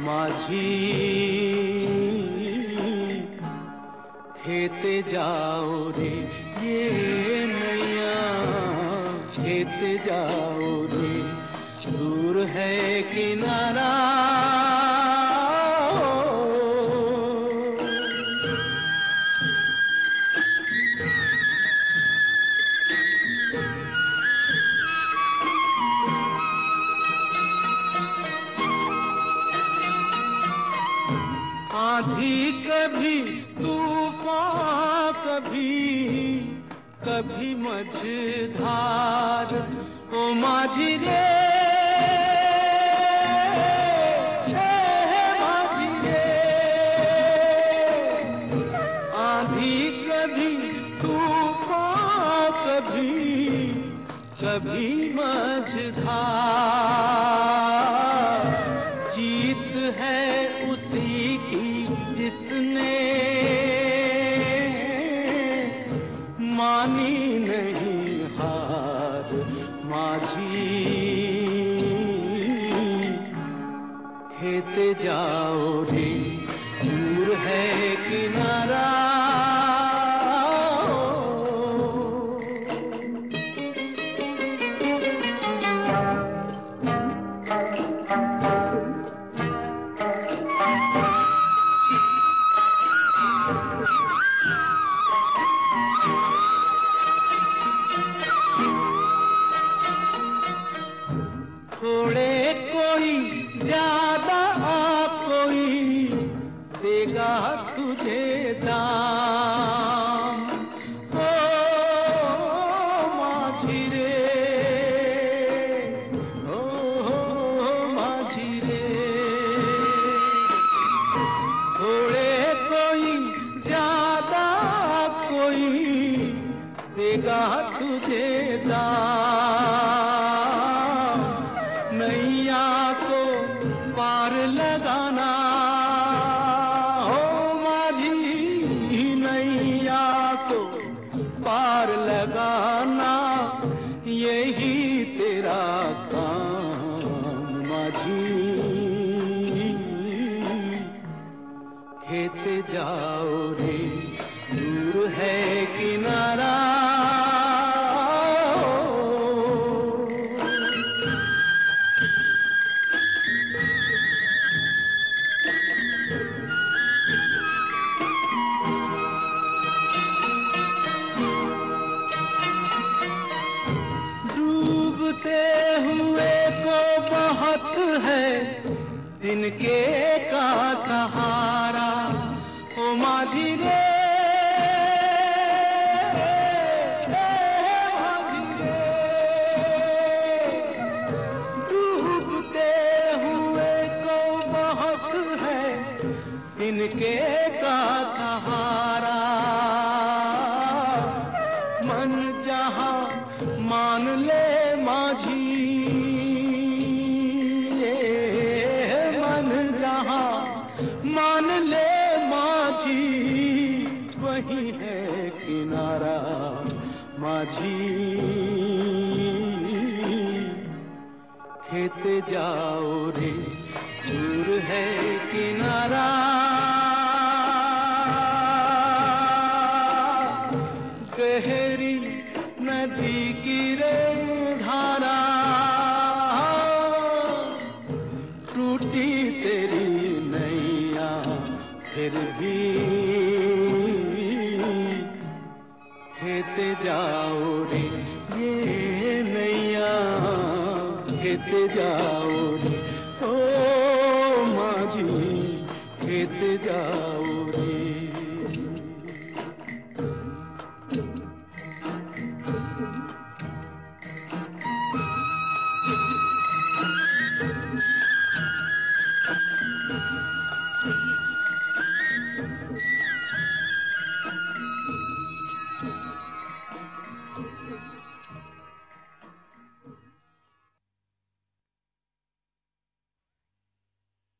माझी खेते जाओ रे ये नैया, खेते जाओ रे, दूर है किनारा। आंधी कभी तूफान कभी मझधार, ओ माझी रे माझी रे। आंधी कभी तूफान कभी मझधार, जीत है उसी की जिसने मानी नहीं हार। माझी खेते जाओ रे, दूर है किनारा। थोड़े कोई ज्यादा कोई देगा तुझे दाम, ओ माझी रे, ओ माझी रे। थोड़े कोई ज्यादा कोई देगा तुझे दाम, नैया को पार लगाना हो माझी, नैया को पार लगाना यही तेरा काम। माझी खेते जाओ रे, दूर है किनारा। डूबते हुए को बहुत है तिनके का सहारा, ओ माझी रे माझी रे। डूबते हुए को बहुत है तिनके का सहारा, मन जहाँ मान ले माझी, मन जहाँ मान ले माझी, वही है किनारा। माझी खेते जाओ रे, दूर है किनारा। गहरी नदी की रे धारा, टूटी तेरी नैया फिर भी